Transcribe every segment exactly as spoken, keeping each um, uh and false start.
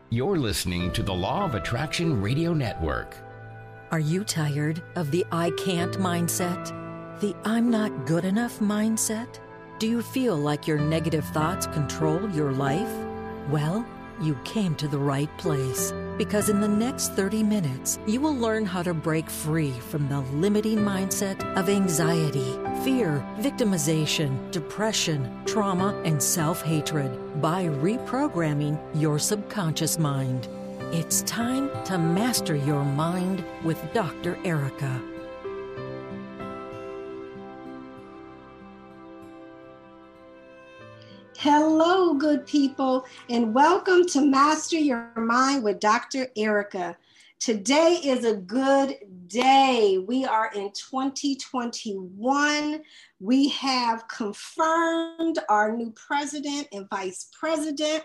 You're listening to the Law of Attraction Radio Network. Are you tired of the I can't mindset? The I'm not good enough mindset? Do you feel like your negative thoughts control your life? Well, you came to the right place, because in the next thirty minutes, you will learn how to break free from the limiting mindset of anxiety, fear, victimization, depression, trauma, and self-hatred by reprogramming your subconscious mind. It's time to master your mind with Doctor Erica. Hello, good people, and welcome to Master Your Mind with Doctor Erica. Today is a good day. We are in twenty twenty-one. We have confirmed our new president and vice president.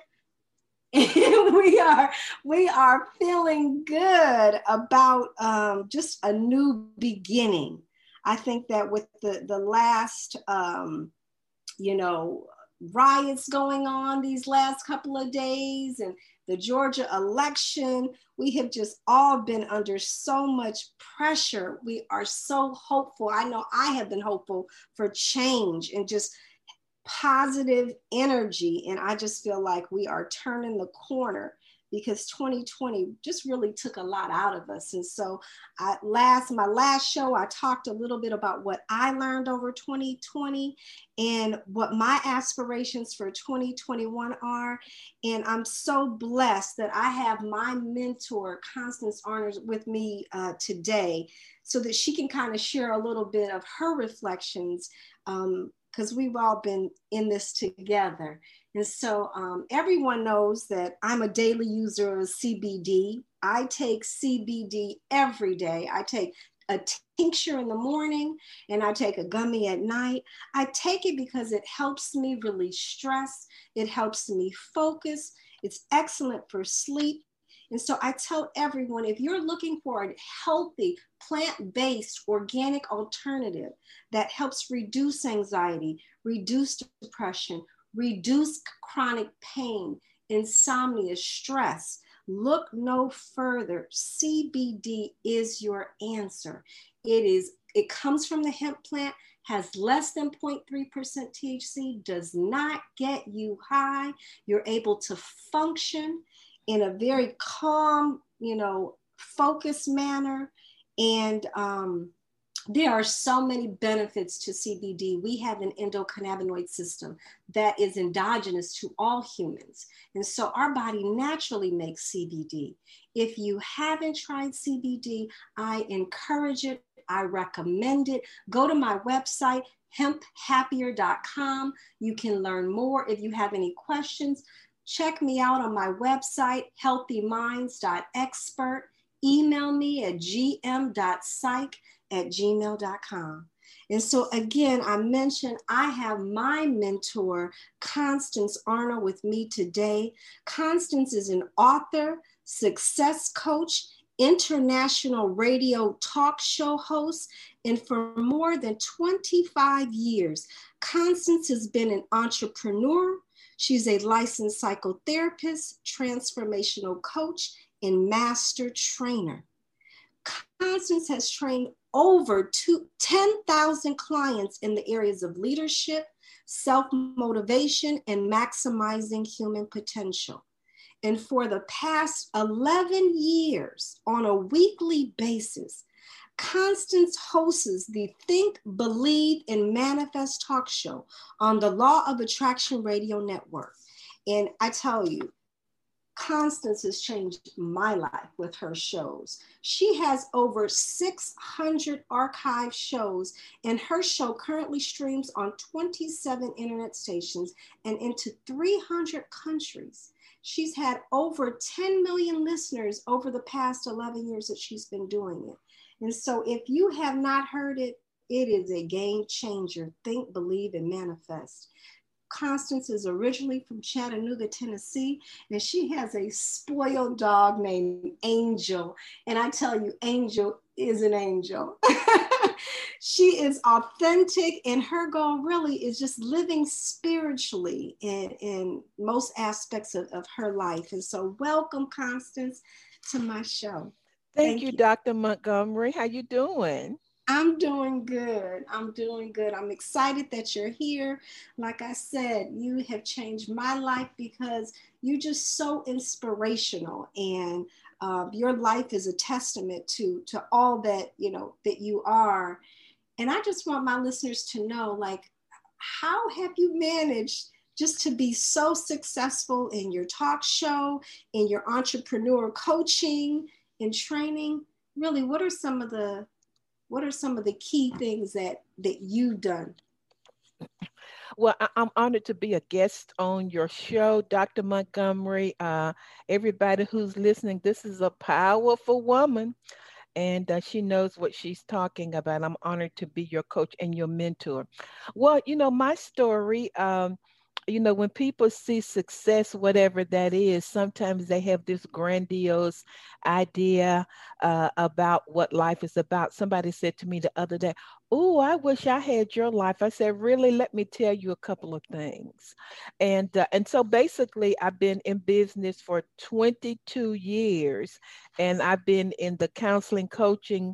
And we are we are feeling good about um, just a new beginning. I think that with the, the last, um, you know, riots going on these last couple of days and the Georgia election, we have just all been under so much pressure. We are so hopeful. I know I have been hopeful for change and just positive energy. And I just feel like we are turning the corner because twenty twenty just really took a lot out of us. And so I, last, my last show, I talked a little bit about what I learned over twenty twenty and what my aspirations for twenty twenty-one are. And I'm so blessed that I have my mentor, Constance Arner, with me uh, today so that she can kind of share a little bit of her reflections, um, because we've all been in this together. And so um, everyone knows that I'm a daily user of C B D. I take C B D every day. I take a tincture in the morning and I take a gummy at night. I take it because it helps me release stress. It helps me focus. It's excellent for sleep. And so I tell everyone, if you're looking for a healthy, plant-based, organic alternative that helps reduce anxiety, reduce depression, reduce chronic pain, insomnia, stress, look no further. C B D is your answer. It is. It comes from the hemp plant, has less than zero point three percent T H C, does not get you high. You're able to function in a very calm, you know, focused manner. And um, there are so many benefits to C B D. We have an endocannabinoid system that is endogenous to all humans. And so our body naturally makes C B D. If you haven't tried C B D, I encourage it. I recommend it. Go to my website, hemp happier dot com. You can learn more. If you have any questions, check me out on my website, healthy minds dot expert. Email me at g m dot psych at gmail dot com. And so again, I mentioned I have my mentor, Constance Arner, with me today. Constance is an author, success coach, international radio talk show host, and for more than twenty-five years, Constance has been an entrepreneur. She's a licensed psychotherapist, transformational coach, and master trainer. Constance has trained over two, ten thousand clients in the areas of leadership, self-motivation, and maximizing human potential. And for the past eleven years, on a weekly basis, Constance hosts the Think, Believe, and Manifest talk show on the Law of Attraction Radio Network. And I tell you, Constance has changed my life with her shows. She has over six hundred archive shows, and her show currently streams on twenty-seven internet stations and into three hundred countries. She's had over ten million listeners over the past eleven years that she's been doing it. And so if you have not heard it, it is a game changer. Think, believe, and manifest. Constance is originally from Chattanooga, Tennessee, and she has a spoiled dog named Angel. And I tell you, Angel is an angel. She is authentic, and her goal really is just living spiritually in, in most aspects of, of her life. And so welcome, Constance, to my show. Thank, Thank you, you, Doctor Montgomery. How you doing? I'm doing good. I'm doing good. I'm excited that you're here. Like I said, you have changed my life because you're just so inspirational, and uh, your life is a testament to to all that you know that you are. And I just want my listeners to know, like, how have you managed just to be so successful in your talk show, in your entrepreneur coaching and training? Really, what are some of the What are some of the key things that, that you've done? Well, I, I'm honored to be a guest on your show, Doctor Montgomery. Uh, everybody who's listening, this is a powerful woman, and uh, she knows what she's talking about. I'm honored to be your coach and your mentor. Well, you know, my story, um, you know, when people see success, whatever that is, sometimes they have this grandiose idea uh, about what life is about. Somebody said to me the other day, "Oh, I wish I had your life." I said, "Really? Let me tell you a couple of things." And uh, and so basically, I've been in business for twenty-two years, and I've been in the counseling coaching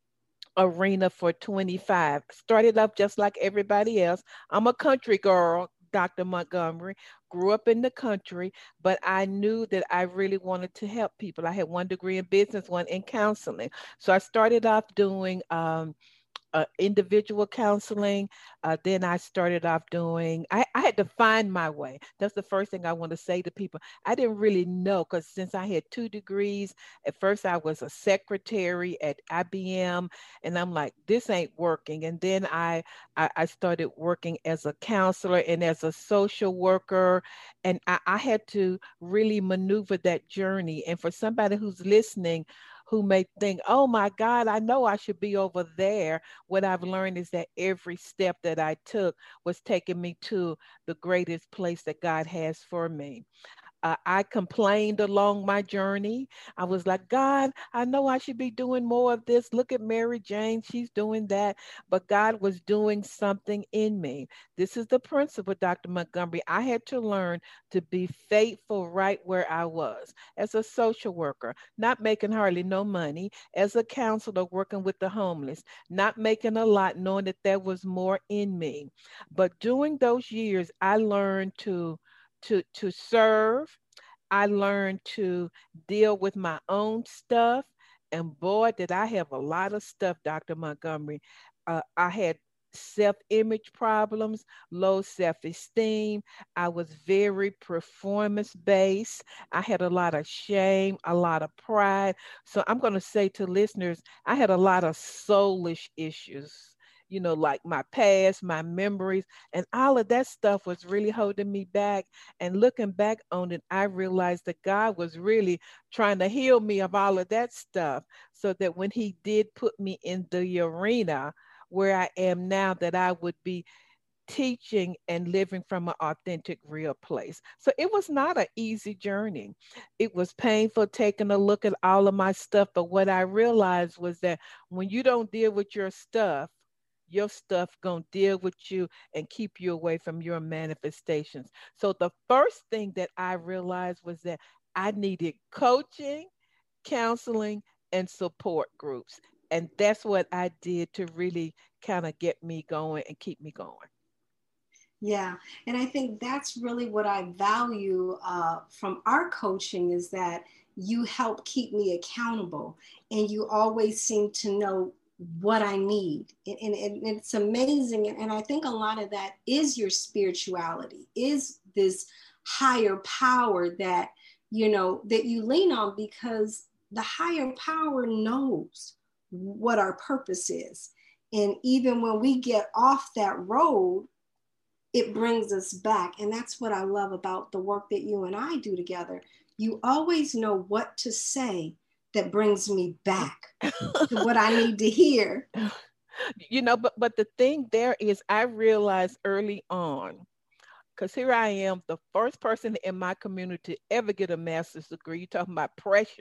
arena for twenty-five. Started up just like everybody else. I'm a country girl, Doctor Montgomery, grew up in the country, but I knew that I really wanted to help people. I had one degree in business, one in counseling. So I started off doing um, uh, individual counseling. Uh, then I started off doing, I, I had to find my way. That's the first thing I want to say to people. I didn't really know, because since I had two degrees, at first I was a secretary at I B M, and I'm like, this ain't working. And then I, I, I started working as a counselor and as a social worker, and I, I had to really maneuver that journey. And for somebody who's listening, who may think, oh my God, I know I should be over there. What I've learned is that every step that I took was taking me to the greatest place that God has for me. Uh, I complained along my journey. I was like, God, I know I should be doing more of this. Look at Mary Jane, she's doing that. But God was doing something in me. This is the principle, Doctor Montgomery. I had to learn to be faithful right where I was as a social worker, not making hardly no money, as a counselor working with the homeless, not making a lot, knowing that there was more in me. But during those years, I learned to to to serve. I learned to deal with my own stuff. And boy, did I have a lot of stuff, Doctor Montgomery. Uh, I had self-image problems, low self-esteem. I was very performance-based. I had a lot of shame, a lot of pride. So I'm going to say to listeners, I had a lot of soulish issues, you know, like my past, my memories, and all of that stuff was really holding me back. And looking back on it, I realized that God was really trying to heal me of all of that stuff, so that when He did put me in the arena where I am now, that I would be teaching and living from an authentic, real place. So it was not an easy journey. It was painful taking a look at all of my stuff. But what I realized was that when you don't deal with your stuff, your stuff gonna deal with you and keep you away from your manifestations. So the first thing that I realized was that I needed coaching, counseling, and support groups. And that's what I did to really kind of get me going and keep me going. Yeah, and I think that's really what I value uh, from our coaching, is that you help keep me accountable, and you always seem to know what I need. And, and, and it's amazing. And I think a lot of that is your spirituality, is this higher power that, you know, that you lean on, because the higher power knows what our purpose is. And even when we get off that road, it brings us back. And that's what I love about the work that you and I do together. You always know what to say that brings me back to what I need to hear. You know, but but the thing there is, I realized early on, because here I am, the first person in my community to ever get a master's degree. You're talking about pressure.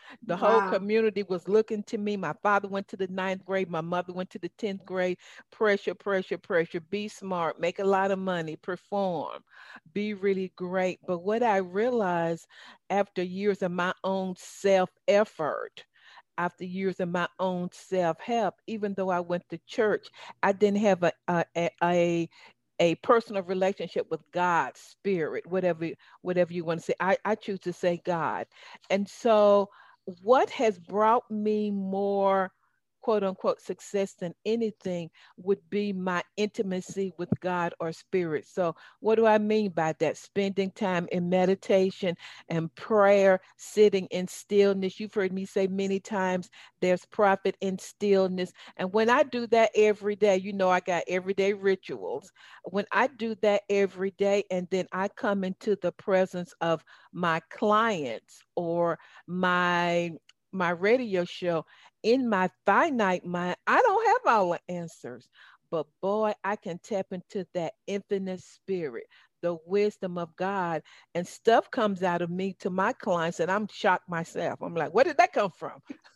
The whole Wow. community was looking to me. My father went to the ninth grade. My mother went to the tenth grade. Pressure, pressure, pressure. Be smart, make a lot of money, perform, be really great. But what I realized after years of my own self effort, after years of my own self help, even though I went to church, I didn't have a, a, a, a a personal relationship with God's spirit, whatever whatever you want to say. I, I choose to say God. And so what has brought me more quote unquote success than anything would be my intimacy with God or spirit. So what do I mean by that? Spending time in meditation and prayer, sitting in stillness. You've heard me say many times, there's profit in stillness. And when I do that every day, you know, I got everyday rituals. When I do that every day, and then I come into the presence of my clients or my my radio show, in my finite mind, I don't have all the answers. But boy, I can tap into that infinite spirit, the wisdom of God, and stuff comes out of me to my clients, and I'm shocked myself. I'm like, where did that come from?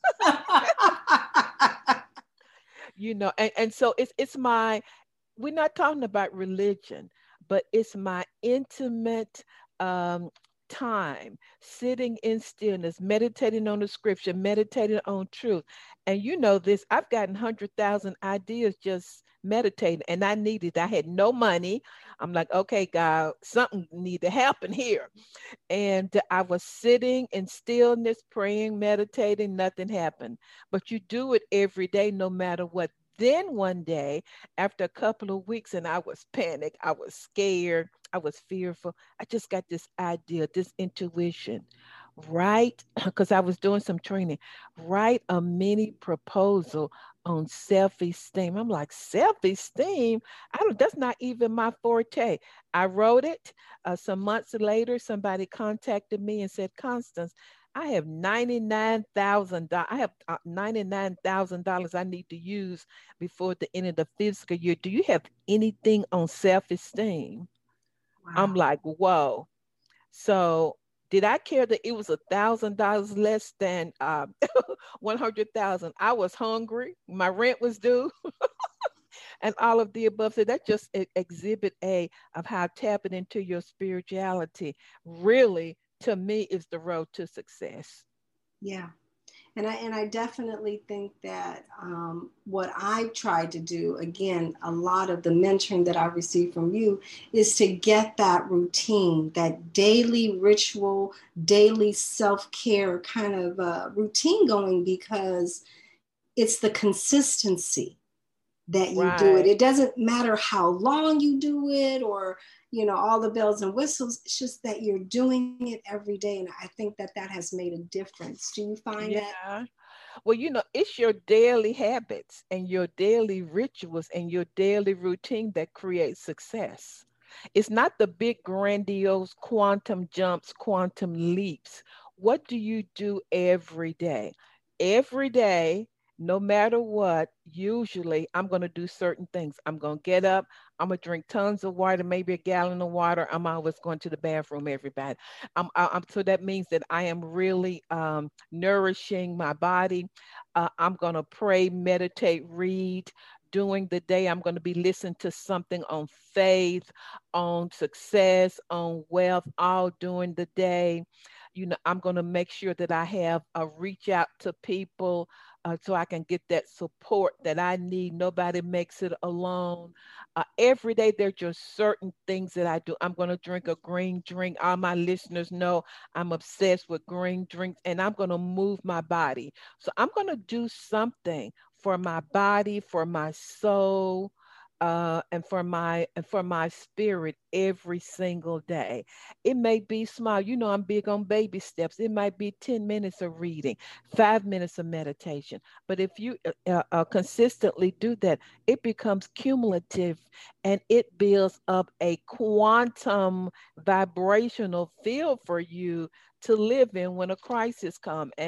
You know, and, and so it's it's my, we're not talking about religion, but it's my intimate um, time sitting in stillness, meditating on the scripture, meditating on truth. And you know this, I've gotten one hundred thousand ideas just meditating, and I needed, I had no money. I'm like, okay, God, something need to happen here. And I was sitting in stillness, praying, meditating, nothing happened. But you do it every day, no matter what. Then one day, after a couple of weeks, and I was panicked, I was scared, I was fearful, I just got this idea, this intuition. Write, because I was doing some training, write a mini proposal on self-esteem. I'm like, self-esteem? I don't, that's not even my forte. I wrote it. Uh, some months later, somebody contacted me and said, Constance, I have ninety-nine thousand dollars. I have uh, ninety-nine thousand dollars I need to use before the end of the fiscal year. Do you have anything on self-esteem? Wow. I'm like, whoa. So did I care that it was a thousand dollars less than uh, one hundred thousand? I was hungry. My rent was due. And all of the above. So that just e- exhibit A of how tapping into your spirituality really, to me, is the road to success. Yeah. And I, and I definitely think that um, what I tried to do, again, a lot of the mentoring that I received from you is to get that routine, that daily ritual, daily self-care kind of uh, routine going, because it's the consistency that you right. do it. It doesn't matter how long you do it or, you know, all the bells and whistles. It's just that you're doing it every day. And I think that that has made a difference. Do you find yeah. that? Well, you know, it's your daily habits and your daily rituals and your daily routine that creates success. It's not the big, grandiose quantum jumps, quantum leaps. What do you do every day? Every day, no matter what, usually I'm going to do certain things. I'm going to get up. I'm going to drink tons of water, maybe a gallon of water. I'm always going to the bathroom, everybody. I'm, I'm, so that means that I am really um, nourishing my body. Uh, I'm going to pray, meditate, read. During the day, I'm going to be listening to something on faith, on success, on wealth, all during the day. You know, I'm going to make sure that I have a reach out to people uh, so I can get that support that I need. Nobody makes it alone. Uh, every day, there's just certain things that I do. I'm going to drink a green drink. All my listeners know I'm obsessed with green drinks, and I'm going to move my body. So I'm going to do something for my body, for my soul, uh, and for my and for my spirit every single day. It may be small. You know, I'm big on baby steps. It might be ten minutes of reading, five minutes of meditation. But if you uh, uh, consistently do that, it becomes cumulative, and it builds up a quantum vibrational field for you to live in when a crisis comes. And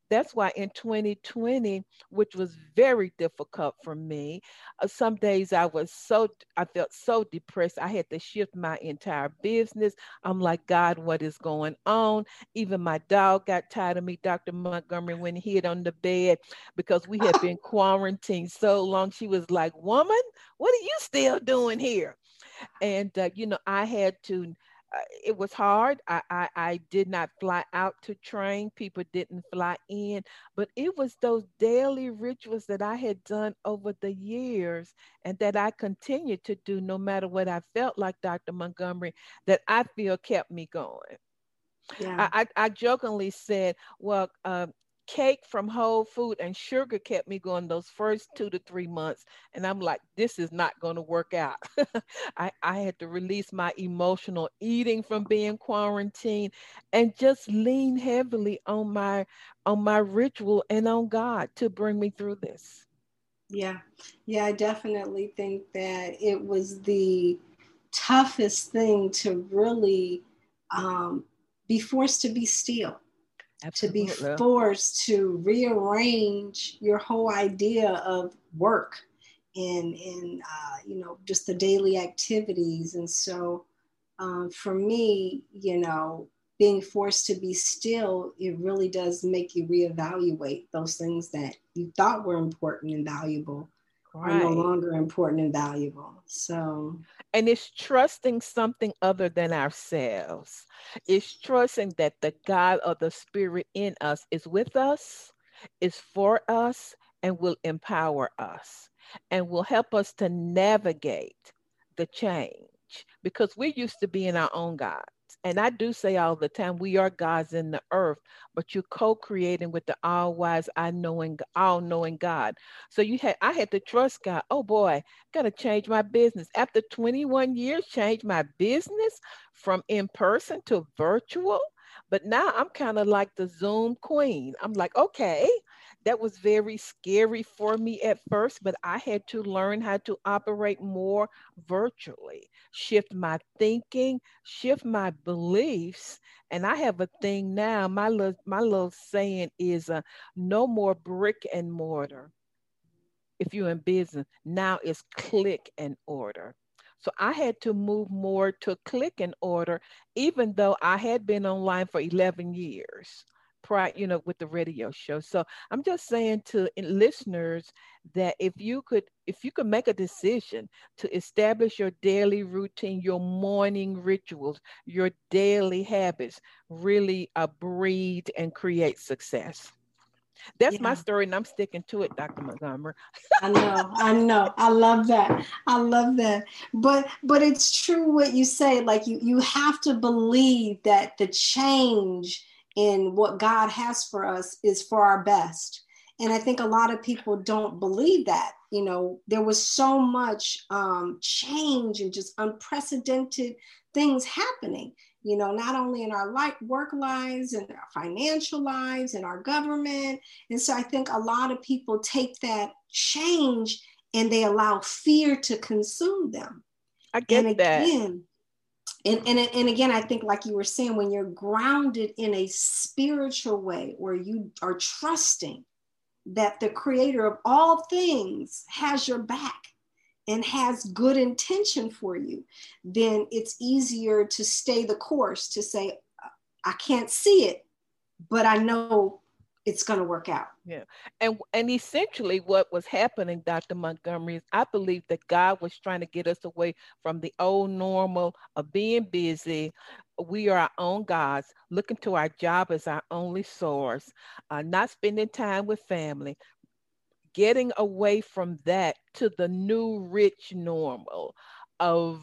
that's why in twenty twenty, which was very difficult for me, uh, some days I was so, I felt so depressed. I had to shift my entire business. I'm like, God, what is going on? Even my dog got tired of me, Doctor Montgomery, when he hid on the bed because we had been quarantined so long. She was like, woman, what are you still doing here? And, uh, you know, I had to, uh, it was hard. I, I, I did not fly out to train. People didn't fly in, but it was those daily rituals that I had done over the years and that I continued to do no matter what I felt like, Doctor Montgomery, that I feel kept me going. Yeah. I, I, I jokingly said, well, uh, cake from Whole Food and sugar kept me going those first two to three months. And I'm like, this is not going to work out. I, I had to release my emotional eating from being quarantined and just lean heavily on my on my ritual and on God to bring me through this. Yeah. Yeah, I definitely think that it was the toughest thing to really um, be forced to be still. Absolutely. To be forced to rearrange your whole idea of work and, and uh, you know, just the daily activities. And so um, for me, you know, being forced to be still, it really does make you reevaluate those things that you thought were important and valuable right. are no longer important and valuable. So, and it's trusting something other than ourselves. It's trusting that the God or the Spirit in us is with us, is for us, and will empower us, and will help us to navigate the change. Because we used to be in our own gods. And I do say all the time, we are gods in the earth, but you're co-creating with the all-wise, all-knowing, all-knowing God. So you had, I had to trust God. Oh boy, gotta change my business. After twenty-one years, change my business from in person to virtual. But now I'm kind of like the Zoom queen. I'm like, okay, that was very scary for me at first, but I had to learn how to operate more virtually, shift my thinking, shift my beliefs. And I have a thing now. My little, my little saying is uh, no more brick and mortar. If you're in business, now it's click and order. So I had to move more to click and order, even though I had been online for eleven years prior, you know, with the radio show. So I'm just saying to listeners that if you could, if you could make a decision to establish your daily routine, your morning rituals, your daily habits, really uh, breed and create success. That's yeah. my story, and I'm sticking to it, Doctor Montgomery. I know, I know. I love that. I love that. But but it's true what you say. Like you, you have to believe that the change in what God has for us is for our best. And I think a lot of people don't believe that. You know, there was so much um, change and just unprecedented things happening, you know, not only in our life, work lives and our financial lives and our government. And so I think a lot of people take that change and they allow fear to consume them. I get and again, that. And, and, and again, I think like you were saying, when you're grounded in a spiritual way where you are trusting that the creator of all things has your back and has good intention for you, then it's easier to stay the course, to say, I can't see it, but I know it's going to work out. Yeah. And and essentially what was happening, Doctor Montgomery, is I believe that God was trying to get us away from the old normal of being busy. We are our own gods, looking to our job as our only source, uh, not spending time with family, getting away from that to the new rich normal of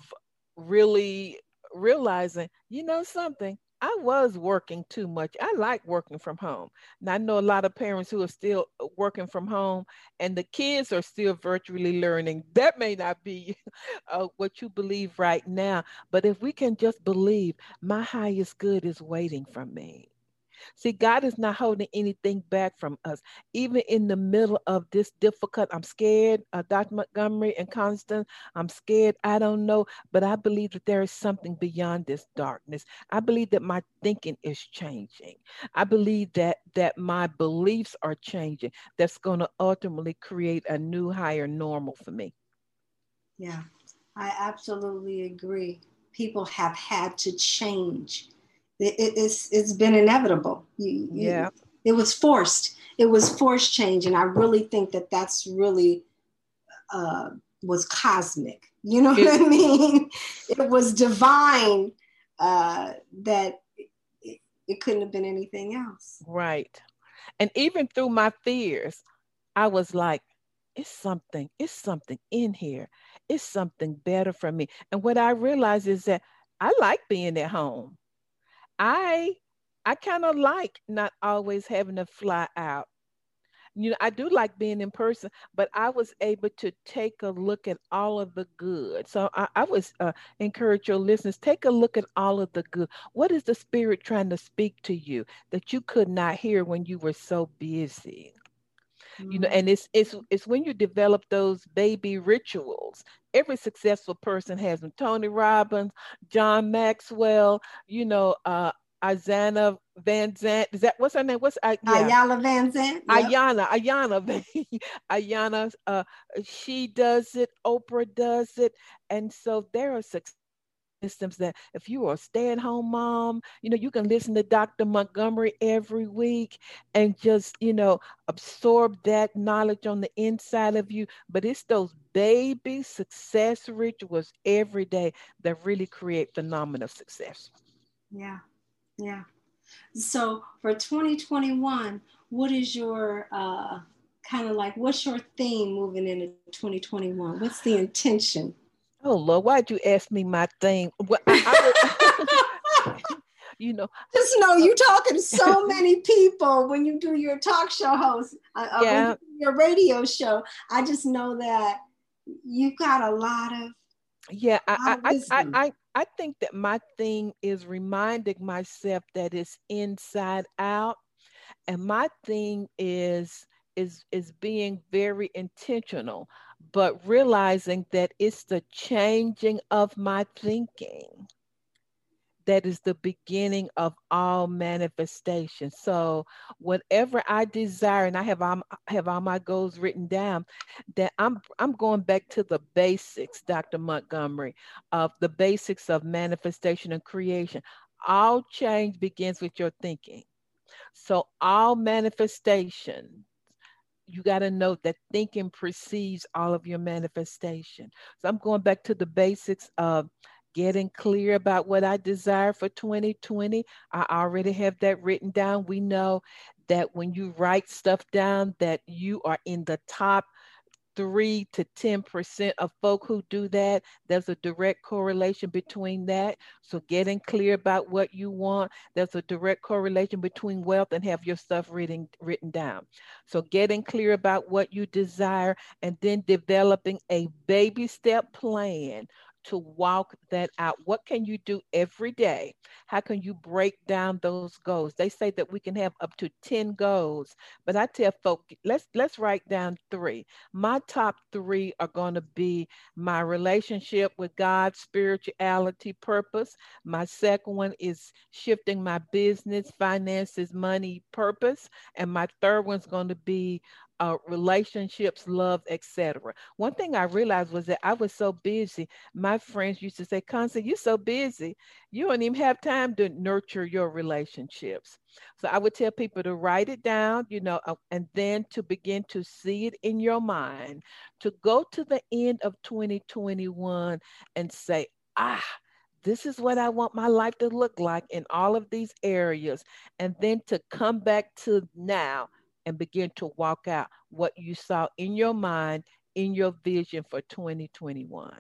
really realizing, you know something, I was working too much. I like working from home. Now, I know a lot of parents who are still working from home and the kids are still virtually learning. That may not be uh, what you believe right now, but if we can just believe my highest good is waiting for me. See, God is not holding anything back from us. Even in the middle of this difficult, I'm scared, uh, Doctor Montgomery and Constance, I'm scared, I don't know, but I believe that there is something beyond this darkness. I believe that my thinking is changing. I believe that that my beliefs are changing. That's going to ultimately create a new higher normal for me. Yeah, I absolutely agree. People have had to change. It, it, it's it's been inevitable. You, Yeah. You, it was forced. It was forced change, and I really think that that's really uh, was cosmic. You know It, what I mean? It was divine. Uh, that it, it couldn't have been anything else. right. And even through my fears, I was like, it's something, it's something in here. It's something better for me. And what I realized is that I like being at home. I I kind of like not always having to fly out. You know, I do like being in person, but I was able to take a look at all of the good. So I, I was uh, encourage your listeners, take a look at all of the good. What is the spirit trying to speak to you that you could not hear when you were so busy? You know, and it's it's it's when you develop those baby rituals. Every successful person has them. Tony Robbins, John Maxwell, you know, uh Izana Van Zant. Is that what's her name? What's I yeah. Ayala Van Zandt. Yep. Ayana, Ayana, Ayana, uh, she does it, Oprah does it. And so there are success systems that if you are a stay-at-home mom, you know, you can listen to Doctor Montgomery every week and just, you know, absorb that knowledge on the inside of you. But it's those baby success rituals every day that really create phenomenal success. Yeah, yeah. So for twenty twenty-one, what is your uh, kind of like, what's your theme moving into twenty twenty-one? What's the intention? Oh Lord, why'd you ask me my thing? Well, I, I would, you know, just know you talking to so many people when you do your talk show host, uh, yeah. When you do your radio show. I just know that you've got a lot of yeah. I I, I I I think that my thing is reminding myself that it's inside out, and my thing is is is being very intentional, but realizing that it's the changing of my thinking that is the beginning of all manifestation. So whatever I desire, and I have all, have all my goals written down, that I'm I'm going back to the basics, Doctor Montgomery, of the basics of manifestation and creation. All change begins with your thinking. So all manifestation, you got to know that thinking precedes all of your manifestation. So I'm going back to the basics of getting clear about what I desire for twenty twenty. I already have that written down. We know that when you write stuff down, that you are in the top three to ten percent of folk who do that. There's a direct correlation between that. So getting clear about what you want, there's a direct correlation between wealth and have your stuff written, written down. So getting clear about what you desire and then developing a baby step plan to walk that out. What can you do every day? How can you break down those goals? They say that we can have up to ten goals, but I tell folks, let's let's write down three. My top three are going to be my relationship with God, spirituality, purpose. My second one is shifting my business, finances, money, purpose. And my third one's going to be uh, relationships, love, et cetera. One thing I realized was that I was so busy. My friends used to say, Constance, you're so busy. You don't even have time to nurture your relationships. So I would tell people to write it down, you know, uh, and then to begin to see it in your mind, to go to the end of twenty twenty-one and say, ah, this is what I want my life to look like in all of these areas. And then to come back to now and begin to walk out what you saw in your mind, in your vision for twenty twenty-one.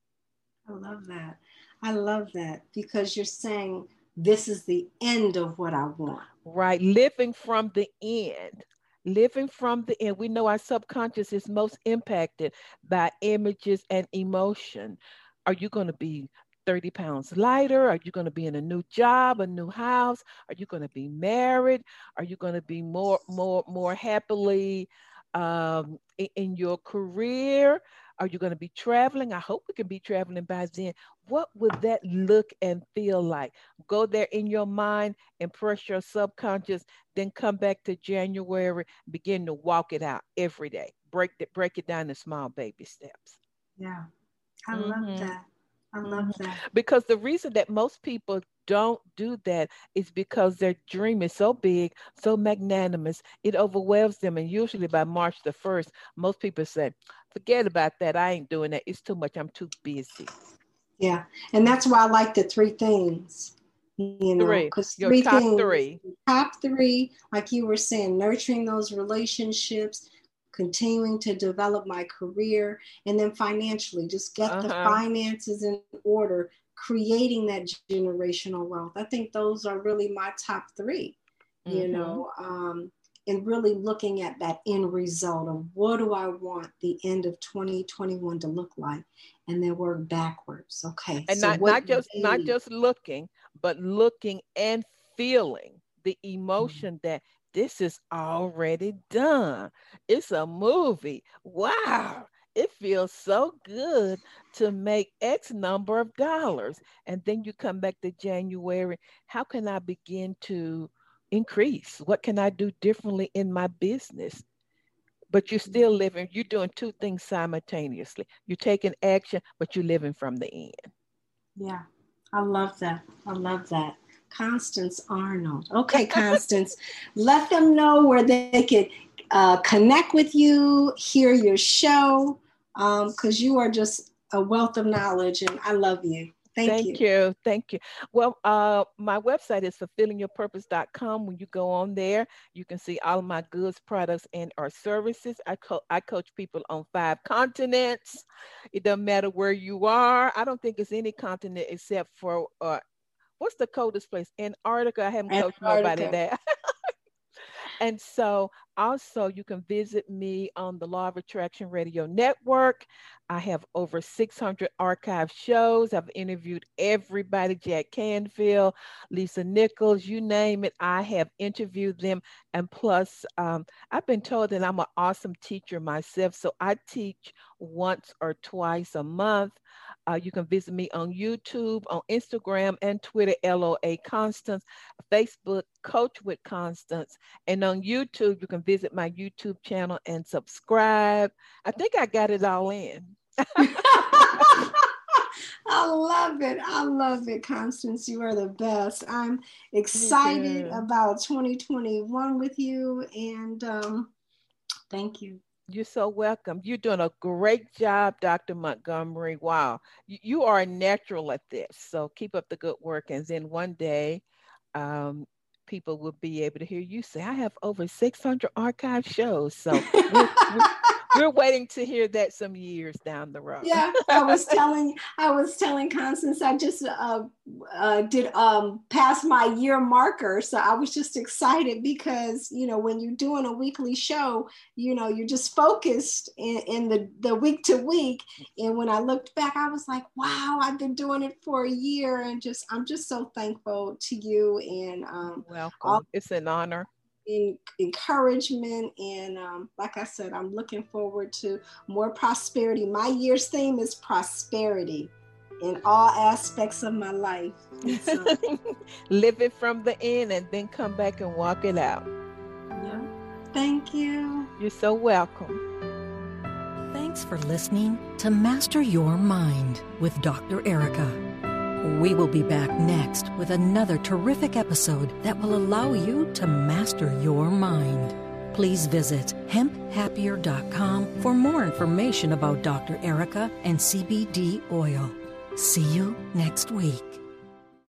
I love that. I love that because you're saying this is the end of what I want. Right. Living from the end. Living from the end. We know our subconscious is most impacted by images and emotion. Are you going to be thirty pounds lighter? Are you going to be in a new job, a new house? Are you going to be married? Are you going to be more, more, more happily um, in, in your career? Are you going to be traveling? I hope we can be traveling by then. What would that look and feel like? Go there in your mind, impress your subconscious, then come back to January, begin to walk it out every day. Break it, break it down to small baby steps. Yeah, I mm-hmm. love that. I love mm-hmm. that. Because the reason that most people don't do that is because their dream is so big, so magnanimous, it overwhelms them. And usually by March the first, most people say, forget about that. I ain't doing that. It's too much. I'm too busy. Yeah. And that's why I like the three things, you know, because three, three top things, three. top three, like you were saying, nurturing those relationships, continuing to develop my career, and then financially, just get uh-huh. the finances in order, creating that generational wealth. I think those are really my top three, mm-hmm. you know, um, and really looking at that end result of what do I want the end of twenty twenty-one to look like, and then work backwards. Okay. And so not, not just they, not just looking, but looking and feeling the emotion mm-hmm. that this is already done. It's a movie. Wow. It feels so good to make X number of dollars. And then you come back to January. How can I begin to increase? What can I do differently in my business? But you're still living, you're doing two things simultaneously. You're taking action, but you're living from the end. Yeah, I love that. I love that. Constance Arnold. Okay, Constance, let them know where they could uh, connect with you, hear your show, because um, you are just a wealth of knowledge, and I love you. Thank, Thank you. you. Thank you. Well, uh, my website is fulfilling your purpose dot com. When you go on there, you can see all of my goods, products, and our services. I, co- I coach people on five continents. It doesn't matter where you are. I don't think it's any continent except for, uh, what's the coldest place? Antarctica. I haven't coached nobody there. And so also you can visit me on the Law of Attraction Radio Network. I have over six hundred archive shows. I've interviewed everybody, Jack Canfield, Lisa Nichols, you name it. I have interviewed them. And plus, um, I've been told that I'm an awesome teacher myself. So I teach once or twice a month. Uh, you can visit me on YouTube, on Instagram and Twitter, L O A Constance, Facebook, Coach with Constance. And on YouTube, you can visit my YouTube channel and subscribe. I think I got it all in. I love it. I love it, Constance. You are the best. I'm excited about twenty twenty-one with you. And um, thank you. You're so welcome. You're doing a great job, Doctor Montgomery. Wow. You, you are a natural at this. So keep up the good work. And then one day, um, people will be able to hear you say, I have over six hundred archive shows. So we're, we're, we're waiting to hear that some years down the road. Yeah, I was telling, I was telling Constance, I just uh, uh, did um, pass my year marker. So I was just excited because, you know, when you're doing a weekly show, you know, you're just focused in, in the, the week to week. And when I looked back, I was like, wow, I've been doing it for a year. And just, I'm just so thankful to you. And um, welcome. All- it's an honor. In encouragement, and um, like I said, I'm looking forward to more prosperity. My year's theme is prosperity in all aspects of my life. So, live it from the end and then come back and walk it out. Yeah. Thank you. You're so welcome. Thanks for listening to Master Your Mind with Doctor Erica. We will be back next with another terrific episode that will allow you to master your mind. Please visit hemp happier dot com for more information about Doctor Erica and C B D oil. See you next week.